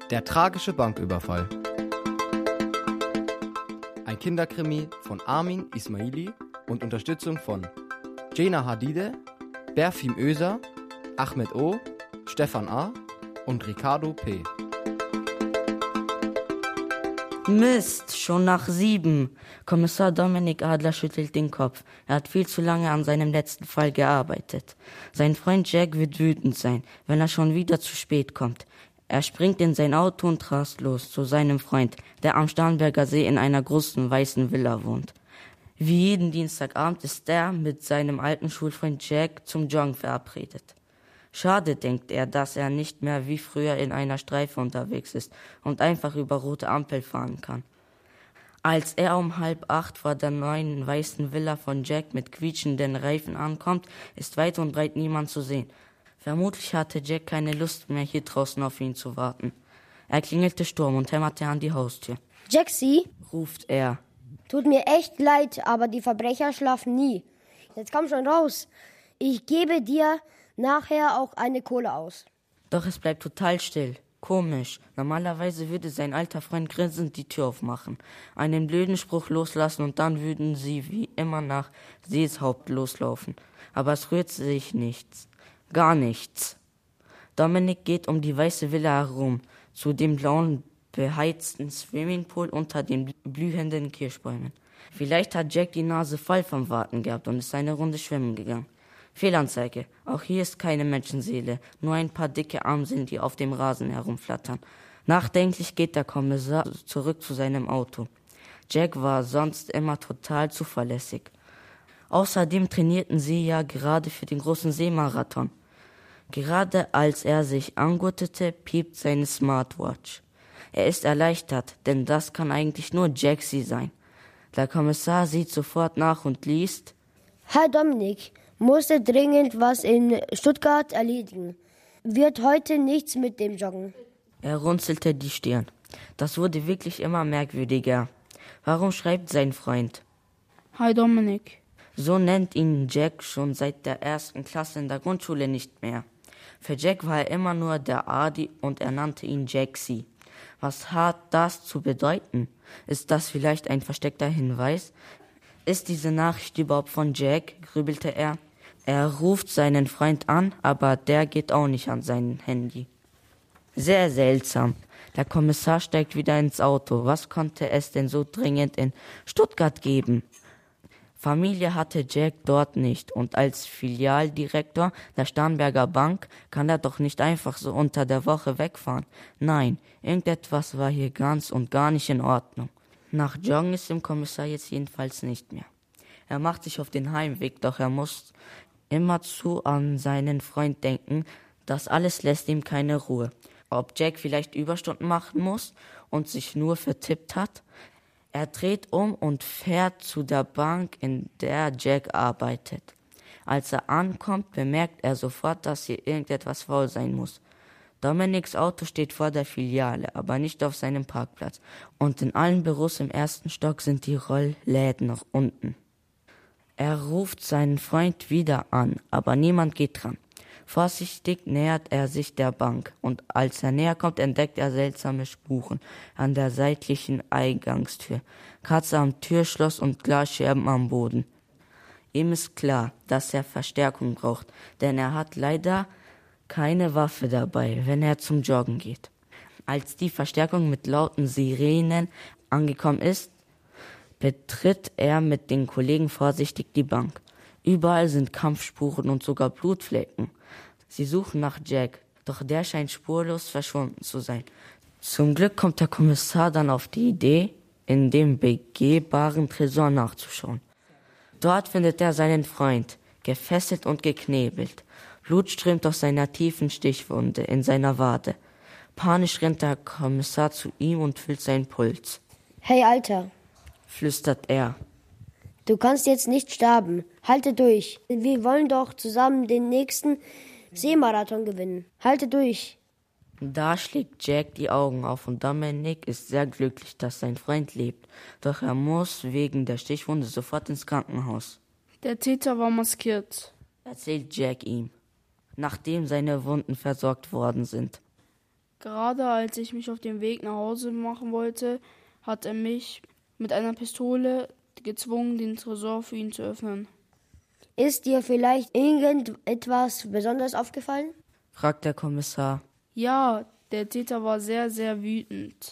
Der tragische Banküberfall. Ein Kinderkrimi von Armin Ismaili und Unterstützung von Jena Hadide, Berfim Öser, Ahmed O., Stefan A. und Ricardo P. Mist, schon nach 7. Kommissar Dominik Adler schüttelt den Kopf. Er hat viel zu lange an seinem letzten Fall gearbeitet. Sein Freund Jack wird wütend sein, wenn er schon wieder zu spät kommt. Er springt in sein Auto und rast los zu seinem Freund, der am Starnberger See in einer großen weißen Villa wohnt. Wie jeden Dienstagabend ist er mit seinem alten Schulfreund Jack zum Joggen verabredet. Schade, denkt er, dass er nicht mehr wie früher in einer Streife unterwegs ist und einfach über rote Ampel fahren kann. Als er um 7:30 vor der neuen weißen Villa von Jack mit quietschenden Reifen ankommt, ist weit und breit niemand zu sehen. Vermutlich hatte Jack keine Lust mehr, hier draußen auf ihn zu warten. Er klingelte Sturm und hämmerte an die Haustür. Jaxi, Ruft er. tut mir echt leid, aber die Verbrecher schlafen nie. Jetzt komm schon raus. Ich gebe dir nachher auch eine Kohle aus. Doch es bleibt total still. Komisch. Normalerweise würde sein alter Freund grinsend die Tür aufmachen, einen blöden Spruch loslassen und dann würden sie wie immer nach Seeshaupt loslaufen. Aber es rührt sich nichts. Gar nichts. Dominik geht um die weiße Villa herum, zu dem blauen, beheizten Swimmingpool unter den blühenden Kirschbäumen. Vielleicht hat Jack die Nase voll vom Warten gehabt und ist eine Runde schwimmen gegangen. Fehlanzeige. Auch hier ist keine Menschenseele, nur ein paar dicke Amseln, die auf dem Rasen herumflattern. Nachdenklich geht der Kommissar zurück zu seinem Auto. Jack war sonst immer total zuverlässig. Außerdem trainierten sie ja gerade für den großen Seemarathon. Gerade als er sich angurtete, piept seine Smartwatch. Er ist erleichtert, denn das kann eigentlich nur Jaxi sein. Der Kommissar sieht sofort nach und liest: Herr Dominik, musste dringend was in Stuttgart erledigen. Wird heute nichts mit dem Joggen. Er runzelte die Stirn. Das wurde wirklich immer merkwürdiger. Warum schreibt sein Freund? Hi Dominik. So nennt ihn Jack schon seit der 1. Klasse in der Grundschule nicht mehr. Für Jack war er immer nur der Adi und er nannte ihn Jaxi. Was hat das zu bedeuten? Ist das vielleicht ein versteckter Hinweis? Ist diese Nachricht überhaupt von Jack? Grübelte er. Er ruft seinen Freund an, aber der geht auch nicht an sein Handy. Sehr seltsam. Der Kommissar steigt wieder ins Auto. Was konnte es denn so dringend in Stuttgart geben? Familie hatte Jack dort nicht und als Filialdirektor der Starnberger Bank kann er doch nicht einfach so unter der Woche wegfahren. Nein, irgendetwas war hier ganz und gar nicht in Ordnung. Nach Joggen ist dem Kommissar jetzt jedenfalls nicht mehr. Er macht sich auf den Heimweg, doch er muss immerzu an seinen Freund denken. Das alles lässt ihm keine Ruhe. Ob Jack vielleicht Überstunden machen muss und sich nur vertippt hat? Er dreht um und fährt zu der Bank, in der Jack arbeitet. Als er ankommt, bemerkt er sofort, dass hier irgendetwas faul sein muss. Dominiks Auto steht vor der Filiale, aber nicht auf seinem Parkplatz. Und in allen Büros im 1. Stock sind die Rollläden nach unten. Er ruft seinen Freund wieder an, aber niemand geht dran. Vorsichtig nähert er sich der Bank und als er näher kommt, entdeckt er seltsame Spuren an der seitlichen Eingangstür, Katze am Türschloss und Glasscherben am Boden. Ihm ist klar, dass er Verstärkung braucht, denn er hat leider keine Waffe dabei, wenn er zum Joggen geht. Als die Verstärkung mit lauten Sirenen angekommen ist, betritt er mit den Kollegen vorsichtig die Bank. Überall sind Kampfspuren und sogar Blutflecken. Sie suchen nach Jack, doch der scheint spurlos verschwunden zu sein. Zum Glück kommt der Kommissar dann auf die Idee, in dem begehbaren Tresor nachzuschauen. Dort findet er seinen Freund, gefesselt und geknebelt. Blut strömt aus seiner tiefen Stichwunde in seiner Wade. Panisch rennt der Kommissar zu ihm und fühlt seinen Puls. Hey Alter, Flüstert er. du kannst jetzt nicht sterben. Halte durch. Wir wollen doch zusammen den nächsten Seemarathon gewinnen. Halte durch. Da schlägt Jack die Augen auf und Dominik ist sehr glücklich, dass sein Freund lebt. Doch er muss wegen der Stichwunde sofort ins Krankenhaus. Der Täter war maskiert. Erzählt Jack ihm, nachdem seine Wunden versorgt worden sind. Gerade als ich mich auf den Weg nach Hause machen wollte, hat er mich mit einer Pistole gezwungen, den Tresor für ihn zu öffnen. Ist dir vielleicht irgendetwas besonders aufgefallen? fragt der Kommissar. Ja, der Täter war sehr, sehr wütend.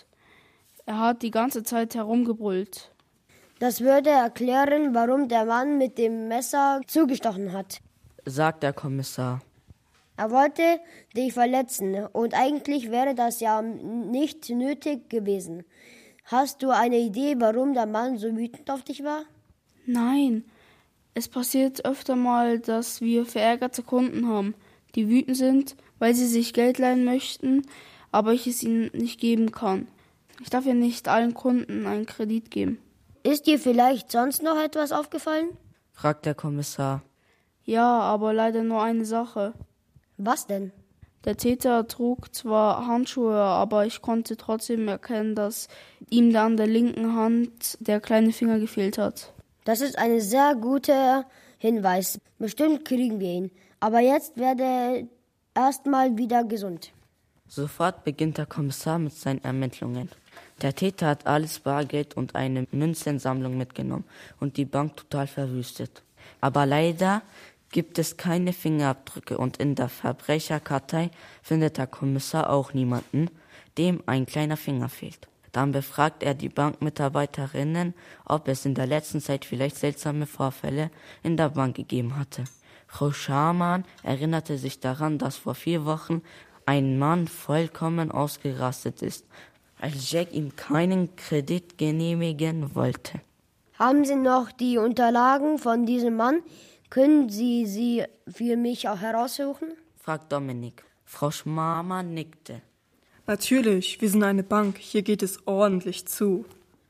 Er hat die ganze Zeit herumgebrüllt. Das würde erklären, warum der Mann mit dem Messer zugestochen hat. Sagt der Kommissar. Er wollte dich verletzen und eigentlich wäre das ja nicht nötig gewesen. Hast du eine Idee, warum der Mann so wütend auf dich war? Nein, es passiert öfter mal, dass wir verärgerte Kunden haben, die wütend sind, weil sie sich Geld leihen möchten, aber ich es ihnen nicht geben kann. Ich darf ja nicht allen Kunden einen Kredit geben. Ist dir vielleicht sonst noch etwas aufgefallen? fragt der Kommissar. Ja, aber leider nur eine Sache. Was denn? Der Täter trug zwar Handschuhe, aber ich konnte trotzdem erkennen, dass ihm da an der linken Hand der kleine Finger gefehlt hat. Das ist ein sehr guter Hinweis. Bestimmt kriegen wir ihn. Aber jetzt werde er erstmal wieder gesund. Sofort beginnt der Kommissar mit seinen Ermittlungen. Der Täter hat alles Bargeld und eine Münzensammlung mitgenommen und die Bank total verwüstet. Aber leider gibt es keine Fingerabdrücke und in der Verbrecherkartei findet der Kommissar auch niemanden, dem ein kleiner Finger fehlt. Dann befragt er die Bankmitarbeiterinnen, ob es in der letzten Zeit vielleicht seltsame Vorfälle in der Bank gegeben hatte. Frau Schamann erinnerte sich daran, dass vor 4 Wochen ein Mann vollkommen ausgerastet ist, als Jack ihm keinen Kredit genehmigen wollte. Haben Sie noch die Unterlagen von diesem Mann? Können Sie sie für mich auch heraussuchen? Fragt Dominik. Frau Schamann nickte. Natürlich, wir sind eine Bank, hier geht es ordentlich zu.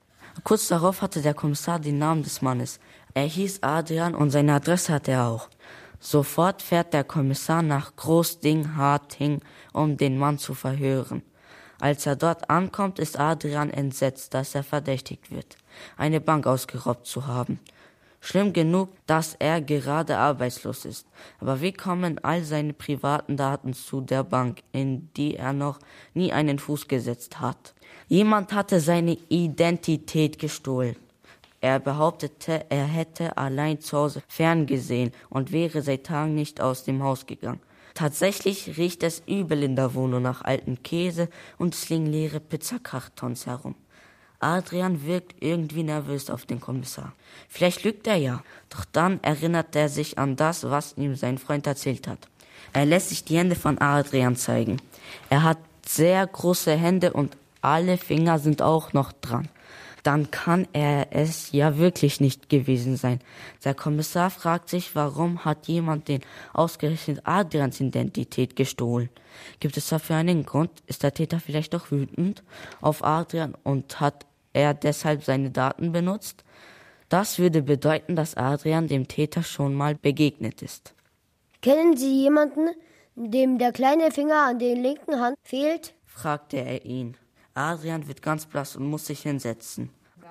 Kurz darauf hatte der Kommissar den Namen des Mannes. Er hieß Adrian und seine Adresse hatte er auch. Sofort fährt der Kommissar nach Großding-Harting, um den Mann zu verhören. Als er dort ankommt, ist Adrian entsetzt, dass er verdächtigt wird, eine Bank ausgeraubt zu haben. Schlimm genug, dass er gerade arbeitslos ist. Aber wie kommen all seine privaten Daten zu der Bank, in die er noch nie einen Fuß gesetzt hat? Jemand hatte seine Identität gestohlen. Er behauptete, er hätte allein zu Hause ferngesehen und wäre seit Tagen nicht aus dem Haus gegangen. Tatsächlich riecht es übel in der Wohnung nach altem Käse und es liegen leere Pizzakartons herum. Adrian wirkt irgendwie nervös auf den Kommissar. Vielleicht lügt er ja. Doch dann erinnert er sich an das, was ihm sein Freund erzählt hat. Er lässt sich die Hände von Adrian zeigen. Er hat sehr große Hände und alle Finger sind auch noch dran. Dann kann er es ja wirklich nicht gewesen sein. Der Kommissar fragt sich, warum hat jemand den ausgerechnet Adrians Identität gestohlen? Gibt es dafür einen Grund? Ist der Täter vielleicht doch wütend auf Adrian und hat er deshalb seine Daten benutzt? Das würde bedeuten, dass Adrian dem Täter schon mal begegnet ist. Kennen Sie jemanden, dem der kleine Finger an der linken Hand fehlt? Fragte er ihn. Adrian wird ganz blass und muss sich hinsetzen.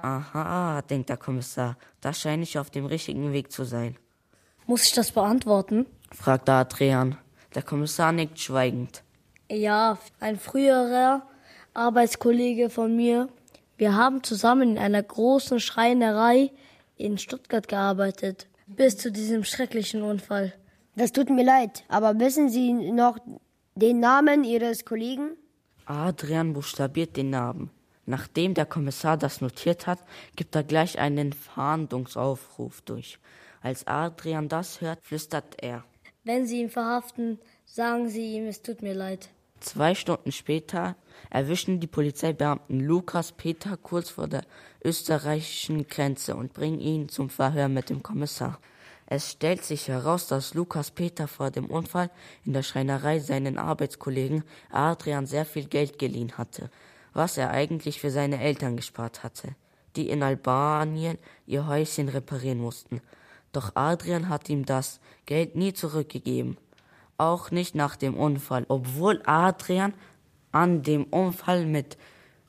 Aha, denkt der Kommissar, da scheine ich auf dem richtigen Weg zu sein. Muss ich das beantworten? Fragt Adrian. Der Kommissar nickt schweigend. Ja, ein früherer Arbeitskollege von mir. Wir haben zusammen in einer großen Schreinerei in Stuttgart gearbeitet, bis zu diesem schrecklichen Unfall. Das tut mir leid, aber wissen Sie noch den Namen Ihres Kollegen? Adrian buchstabiert den Namen. Nachdem der Kommissar das notiert hat, gibt er gleich einen Fahndungsaufruf durch. Als Adrian das hört, flüstert er. Wenn Sie ihn verhaften, sagen Sie ihm, es tut mir leid. 2 Stunden später erwischen die Polizeibeamten Lukas Peter kurz vor der österreichischen Grenze und bringen ihn zum Verhör mit dem Kommissar. Es stellt sich heraus, dass Lukas Peter vor dem Unfall in der Schreinerei seinen Arbeitskollegen Adrian sehr viel Geld geliehen hatte, was er eigentlich für seine Eltern gespart hatte, die in Albanien ihr Häuschen reparieren mussten. Doch Adrian hat ihm das Geld nie zurückgegeben, auch nicht nach dem Unfall, obwohl Adrian an dem Unfall mit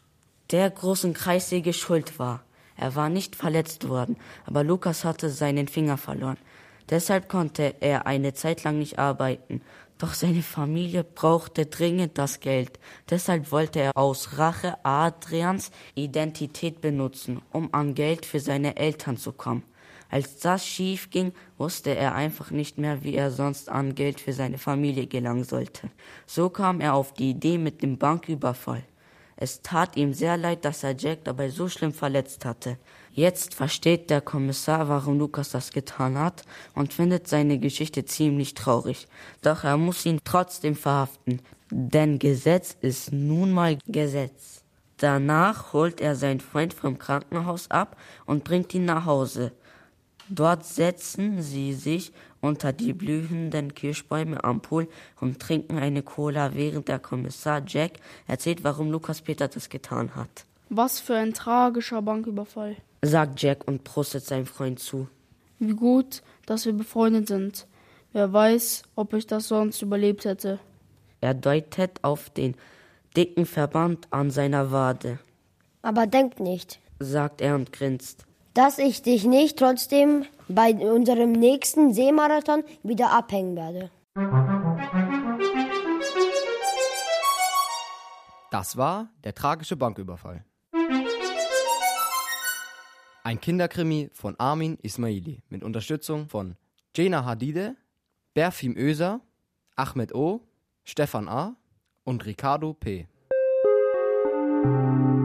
der großen Kreissäge schuld war. Er war nicht verletzt worden, aber Lukas hatte seinen Finger verloren. Deshalb konnte er eine Zeit lang nicht arbeiten. Doch seine Familie brauchte dringend das Geld. Deshalb wollte er aus Rache Adrians Identität benutzen, um an Geld für seine Eltern zu kommen. Als das schief ging, wusste er einfach nicht mehr, wie er sonst an Geld für seine Familie gelangen sollte. So kam er auf die Idee mit dem Banküberfall. Es tat ihm sehr leid, dass er Jack dabei so schlimm verletzt hatte. Jetzt versteht der Kommissar, warum Lukas das getan hat und findet seine Geschichte ziemlich traurig. Doch er muss ihn trotzdem verhaften, denn Gesetz ist nun mal Gesetz. Danach holt er seinen Freund vom Krankenhaus ab und bringt ihn nach Hause. Dort setzen sie sich unter die blühenden Kirschbäume am Pool und trinken eine Cola, während der Kommissar Jack erzählt, warum Lukas Peter das getan hat. Was für ein tragischer Banküberfall. Sagt Jack und prostet seinem Freund zu. Wie gut, dass wir befreundet sind. Wer weiß, ob ich das sonst überlebt hätte. Er deutet auf den dicken Verband an seiner Wade. Aber denk nicht, Sagt er und grinst. dass ich dich nicht trotzdem bei unserem nächsten Seemarathon wieder abhängen werde. Das war der tragische Banküberfall. Ein Kinderkrimi von Armin Ismaili mit Unterstützung von Jena Hadide, Berfim Öser, Ahmed O., Stefan A. und Ricardo P.